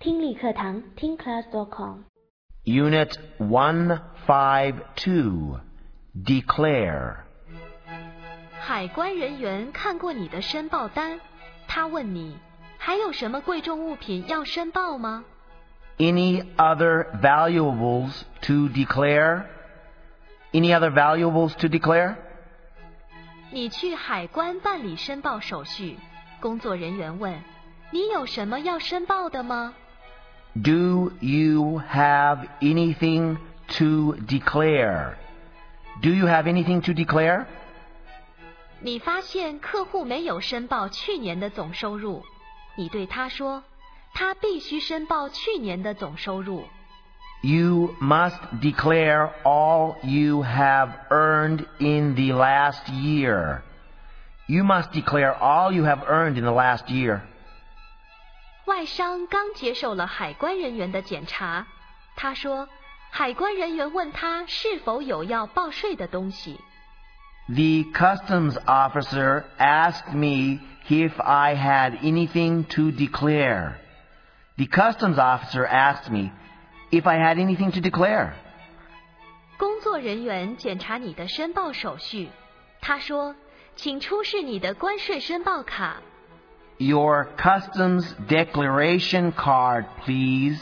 听力课堂听 class.com Unit 152 Declare 海关人员看过你的申报单，他问你还有什么贵重物品要申报吗？ Any other valuables to declare? Any other valuables to declare? 你去海关办理申报手续，工作人员问你有什么要申报的吗？ Do you have anything to declare? Do you have anything to declare? 你发现客户没有申报去年的总收入，你对他说，他必须申报去年的总收入。 You must declare all you have earned in the last year. You must declare all you have earned in the last year. 外商刚接受了海关人员的检查，他说，海关人员问他是否有要报税的东西。 The customs officer asked me if I had anything to declare. The customs officer asked me if I had anything to declare. 工作人员检查你的申报手续，他说，请出示你的关税申报卡。 Your customs declaration card, please.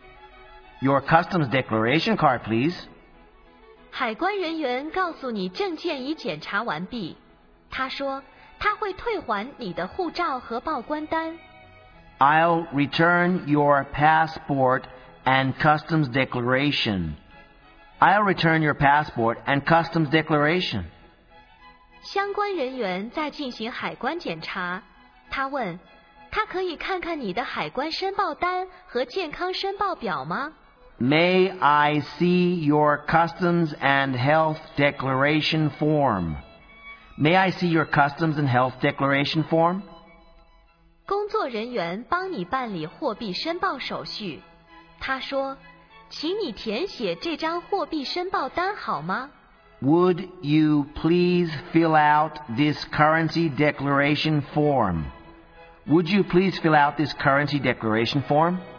Your customs declaration card, please. 海关人员告诉你证件已检查完毕，他说他会退还你的护照和报关单。 I'll return your passport and customs declaration. I'll return your passport and customs declaration. 相关人员在进行海关检查，他问，他可以看看你的海关申报单和健康申报表吗？ May I see your customs and health declaration form? May I see your customs and health declaration form? 工作人员帮你办理货币申报手续，他说，请你填写这张货币申报单好吗？ Would you please fill out this currency declaration form? Would you please fill out this currency declaration form?